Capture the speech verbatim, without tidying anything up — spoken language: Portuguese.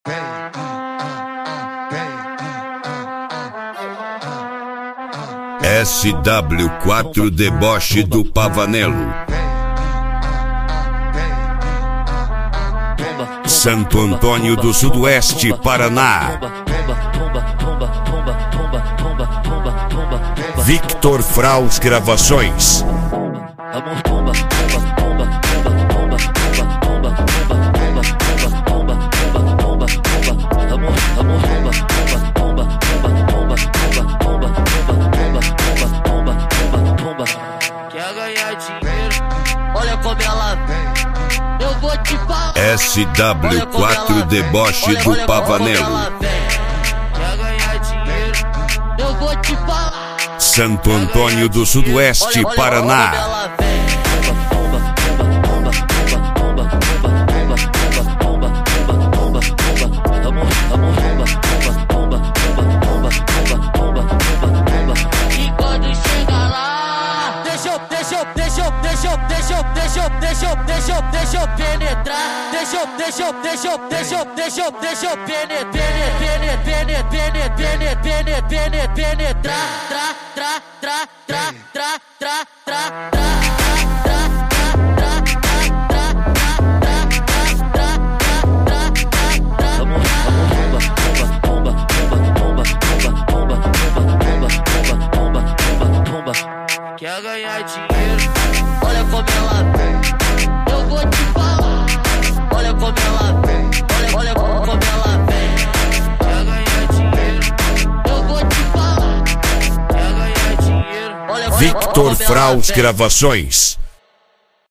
S W quatro Deboche do Pavanello, Santo Antônio do Sudoeste, Paraná. Victor Fraus Gravações. Quer ganhar dinheiro? Olha como ela vem. Eu vou te falar. S W quatro Deboche do Pavanello. Quer ganhar dinheiro? Eu vou te falar. Santo Antônio do Sudoeste, Paraná. E quando chega lá, deixa eu, deixa eu, deixa eu, deixa eu, deixa eu, deixa eu, deixa eu, deixa eu, deixa eu penetrar. Deixa eu, deixa eu, deixa eu, deixa eu, deixa eu, deixa eu penetrar, penetrar, penetrar, penetrar, penetrar, tra, tra, tra, tra, tra, tra, tra, tra. Quer ganhar dinheiro? Olha como ela vem. Eu vou te falar. Olha como ela vem. Olha, olha como ela vem. Quer ganhar dinheiro? Eu vou te falar. Quer ganhar dinheiro? Olha, Victor Fraus Gravações.